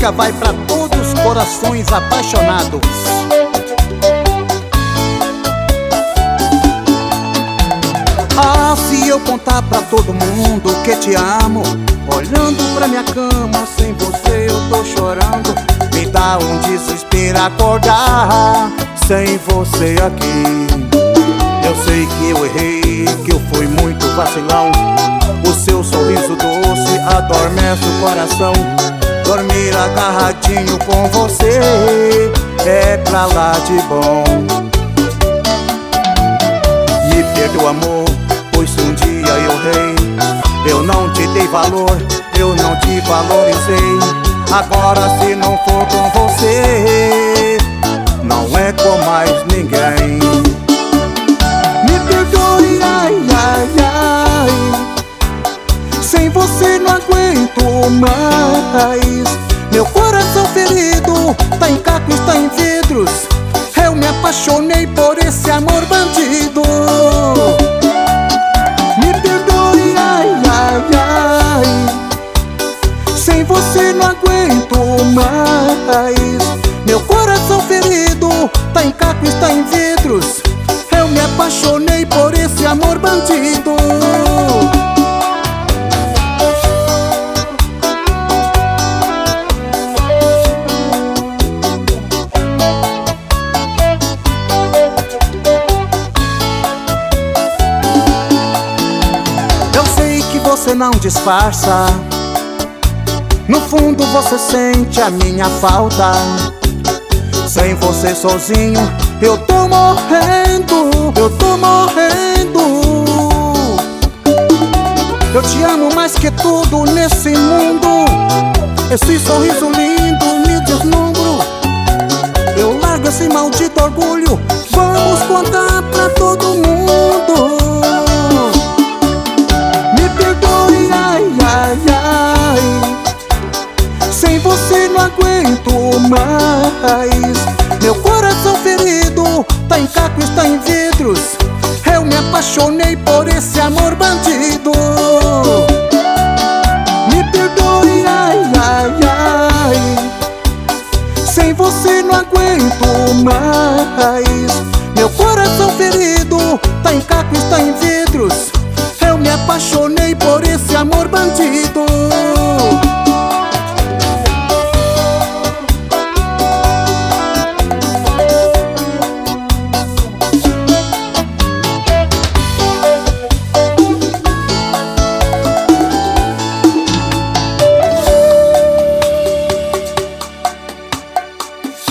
música vai pra todos os corações apaixonados. Ah, se eu contar pra todo mundo que te amo, olhando pra minha cama, sem você eu tô chorando. Me dá um desespero acordar sem você aqui. Eu sei que eu errei, que eu fui muito vacilão. O seu sorriso doce adormece o coração. Dormir agarradinho com você é pra lá de bom. Me perdoa, amor, pois se um dia eu errei, eu não te dei valor, eu não te valorizei. Agora se não for com você, não é com mais ninguém. Me perdoe, ai, ai, ai, sem você não aguento mais. Meu coração ferido tá em cacos, está em vidros. Eu me apaixonei por esse amor bandido. Me perdoe, ai, ai, ai, sem você não aguento mais. Meu coração ferido tá em cacos, está em vidros. Eu me apaixonei por esse amor bandido. Você não disfarça, no fundo você sente a minha falta. Sem você sozinho eu tô morrendo, eu tô morrendo. Eu te amo mais que tudo nesse mundo. Esse sorriso lindo me deslumbro. Eu largo esse maldito orgulho, vamos contar pra todo mundo. Sem você não aguento mais. Meu coração ferido tá em cacos, está em vidros. Eu me apaixonei por esse amor bandido. Me perdoe, ai, ai, ai, sem você não aguento mais. Meu coração ferido tá em cacos, está em vidros. Eu me apaixonei por esse amor bandido.